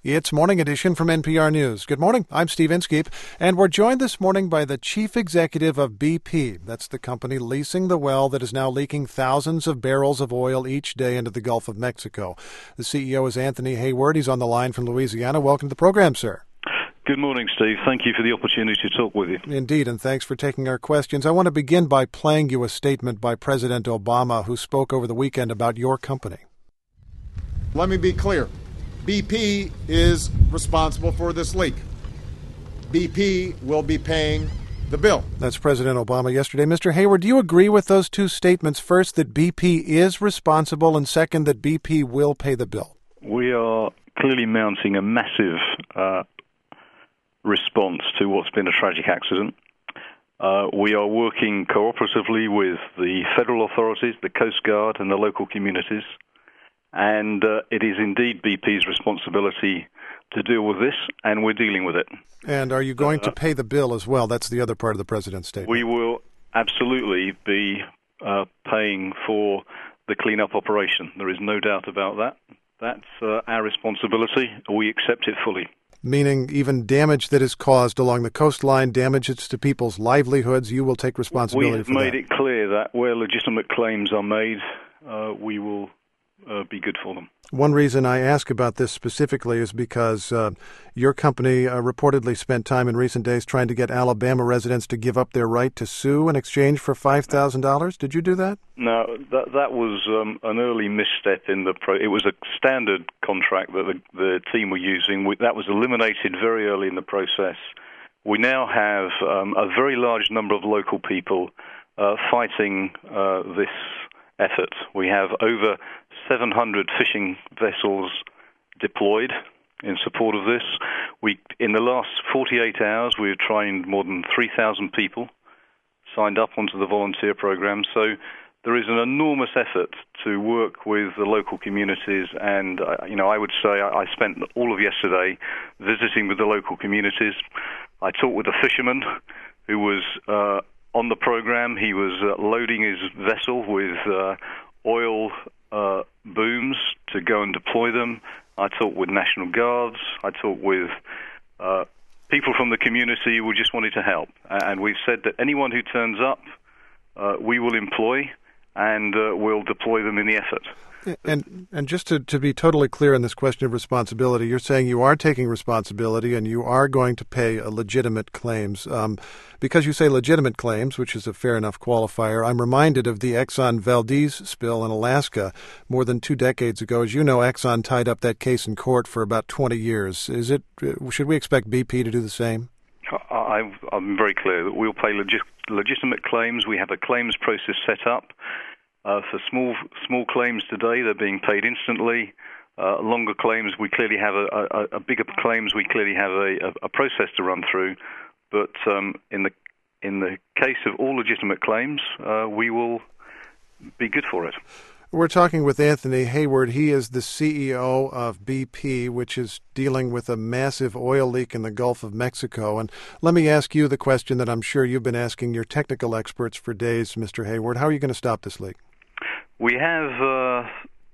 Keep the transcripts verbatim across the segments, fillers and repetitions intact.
It's Morning Edition from N P R News. Good morning. I'm Steve Inskeep, and we're joined this morning by the chief executive of B P. That's the company leasing the well that is now leaking thousands of barrels of oil each day into the Gulf of Mexico. The C E O is Anthony Hayward. He's on the line from Louisiana. Welcome to the program, sir. Good morning, Steve. Thank you for the opportunity to talk with you. Indeed, and thanks for taking our questions. I want to begin by playing you a statement by President Obama, who spoke over the weekend about your company. Let me be clear. B P is responsible for this leak. B P will be paying the bill. That's President Obama yesterday. Mister Hayward, do you agree with those two statements? First, that B P is responsible, and second, that B P will pay the bill? We are clearly mounting a massive uh, response to what's been a tragic accident. Uh, we are working cooperatively with the federal authorities, the Coast Guard, and the local communities. And uh, it is indeed B P's responsibility to deal with this, and we're dealing with it. And are you going uh, to pay the bill as well? That's the other part of the President's statement. We will absolutely be uh, paying for the cleanup operation. There is no doubt about that. That's uh, our responsibility. We accept it fully. Meaning even damage that is caused along the coastline, damages to people's livelihoods, you will take responsibility for that? We have made it clear that where legitimate claims are made, uh, we will Uh, be good for them. One reason I ask about this specifically is because uh, your company uh, reportedly spent time in recent days trying to get Alabama residents to give up their right to sue in exchange for five thousand dollars. Did you do that? No, that that was um, an early misstep in the pro. It was a standard contract that the, the team were using. We, that was eliminated very early in the process. We now have um, a very large number of local people uh, fighting uh, this effort. We have over seven hundred fishing vessels deployed in support of this. We, in the last forty-eight hours, we've trained more than three thousand people, signed up onto the volunteer program. So there is an enormous effort to work with the local communities. And, uh, you know, I would say I, I spent all of yesterday visiting with the local communities. I talked with a fisherman who was uh, on the program. He was uh, loading his vessel with uh, oil uh, booms to go and deploy them. I talked with National Guards. I talked with uh, people from the community who just wanted to help. And we've said that anyone who turns up, uh, we will employ and uh, we'll deploy them in the effort. And and just to, to be totally clear on this question of responsibility, you're saying you are taking responsibility and you are going to pay a legitimate claims. Um, because you say legitimate claims, which is a fair enough qualifier, I'm reminded of the Exxon Valdez spill in Alaska more than two decades ago. As you know, Exxon tied up that case in court for about twenty years. Is it? Should we expect B P to do the same? I, I'm very clear that we'll pay legi- legitimate claims. We have a claims process set up. Uh, for small small claims today, they're being paid instantly. Uh, longer claims, we clearly have a, a, a bigger claims. We clearly have a, a, a process to run through. But um, in the in the case of all legitimate claims, uh, we will be good for it. We're talking with Anthony Hayward. He is the C E O of B P, which is dealing with a massive oil leak in the Gulf of Mexico. And let me ask you the question that I'm sure you've been asking your technical experts for days, Mister Hayward. How are you going to stop this leak? We have uh,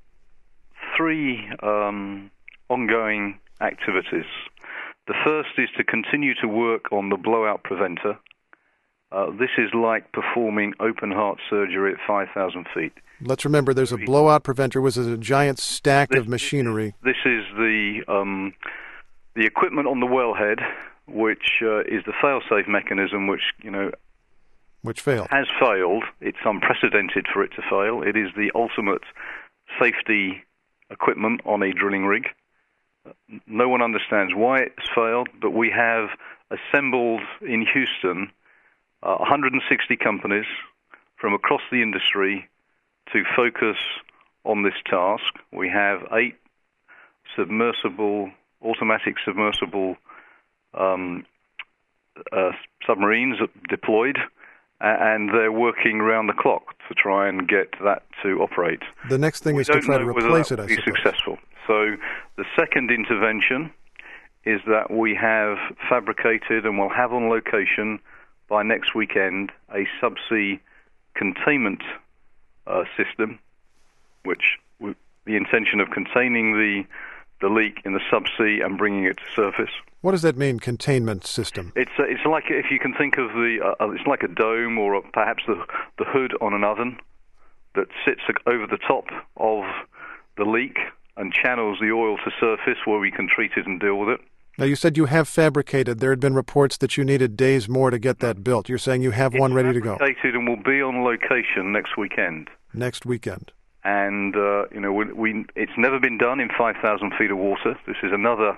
three um, ongoing activities. The first is to continue to work on the blowout preventer. Uh, this is like performing open heart surgery at five thousand feet. Let's remember there's a blowout preventer, which is a giant stack this, of machinery. This is the um, the equipment on the wellhead, which uh, is the fail-safe mechanism, which, you know, Which failed. Has failed. It's unprecedented for it to fail. It is the ultimate safety equipment on a drilling rig. No one understands why it's failed, but we have assembled in Houston uh, one hundred sixty companies from across the industry to focus on this task. We have eight submersible, automatic submersible um, uh, submarines deployed, and they're working around the clock to try and get that to operate. The next thing we is to try to replace it, I be suppose. Successful. So the second intervention is that we have fabricated and will have on location by next weekend a subsea containment uh, system, which w- the intention of containing the the leak in the subsea and bringing it to surface. What does that mean, containment system? It's uh, it's like, if you can think of the uh, it's like a dome or a, perhaps the the hood on an oven that sits over the top of the leak and channels the oil to surface where we can treat it and deal with it. Now, you said you have fabricated. There had been reports that you needed days more to get that built. You're saying you have it's one ready to go. Fabricated and will be on location next weekend. Next weekend. And uh, you know, we, we it's never been done in five thousand feet of water. This is another.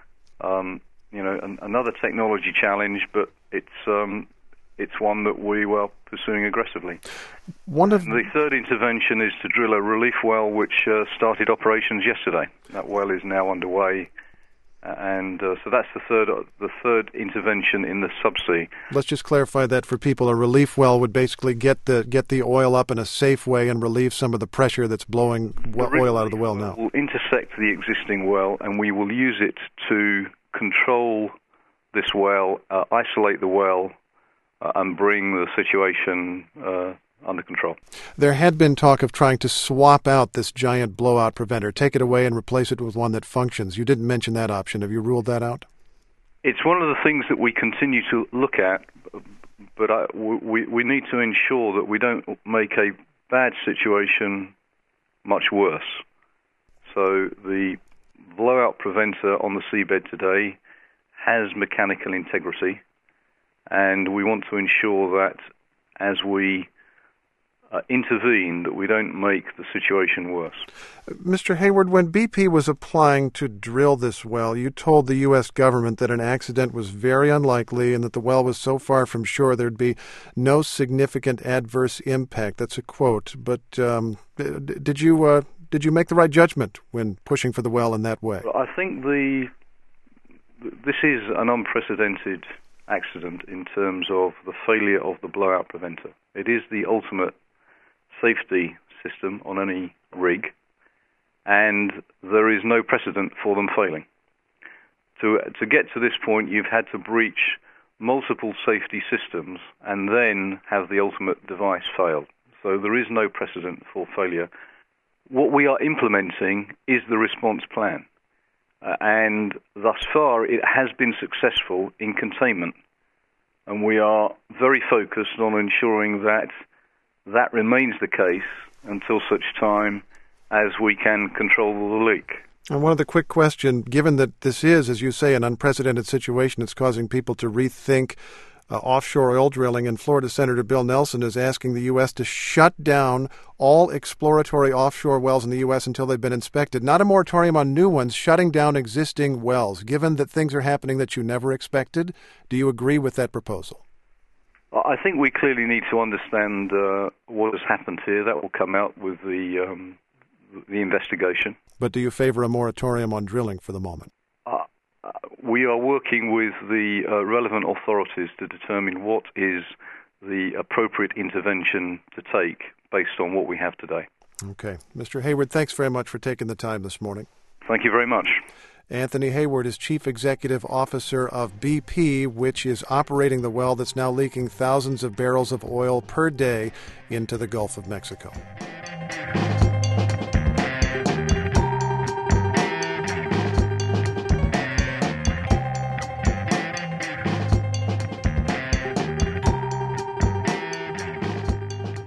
Um, You know, an, another technology challenge, but it's um, it's one that we were pursuing aggressively. One of the third intervention is to drill a relief well, which uh, started operations yesterday. That well is now underway, and uh, so that's the third the third intervention in the subsea. Let's just clarify that for people. A relief well would basically get the get the oil up in a safe way and relieve some of the pressure that's blowing well, oil out of the well now. We'll intersect the existing well, and we will use it to control this well, uh, isolate the well, uh, and bring the situation uh, under control. There had been talk of trying to swap out this giant blowout preventer, take it away and replace it with one that functions. You didn't mention that option. Have you ruled that out? It's one of the things that we continue to look at, but I, we, we need to ensure that we don't make a bad situation much worse. So the blowout preventer on the seabed today has mechanical integrity, and we want to ensure that as we uh, intervene, that we don't make the situation worse. Mister Hayward, when B P was applying to drill this well, you told the U S government that an accident was very unlikely and that the well was so far from shore there'd be no significant adverse impact. That's a quote. But um, did you... Uh, Did you make the right judgment when pushing for the well in that way? I think the this is an unprecedented accident in terms of the failure of the blowout preventer. It is the ultimate safety system on any rig, and there is no precedent for them failing. To to get to this point, you've had to breach multiple safety systems and then have the ultimate device fail. So there is no precedent for failure. What we are implementing is the response plan, uh, and thus far it has been successful in containment, and we are very focused on ensuring that that remains the case until such time as we can control the leak. And one other quick question, given that this is, as you say, an unprecedented situation, it's causing people to rethink Uh, offshore oil drilling, and Florida Senator Bill Nelson is asking the U S to shut down all exploratory offshore wells in the U S until they've been inspected. Not a moratorium on new ones, shutting down existing wells. Given that things are happening that you never expected, do you agree with that proposal? I think we clearly need to understand uh, what has happened here. That will come out with the um, the investigation. But do you favor a moratorium on drilling for the moment? Uh, We are working with the uh, relevant authorities to determine what is the appropriate intervention to take based on what we have today. Okay. Mister Hayward, thanks very much for taking the time this morning. Thank you very much. Anthony Hayward is Chief Executive Officer of B P, which is operating the well that's now leaking thousands of barrels of oil per day into the Gulf of Mexico.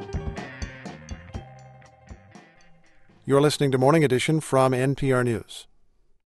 You're listening to Morning Edition from N P R News.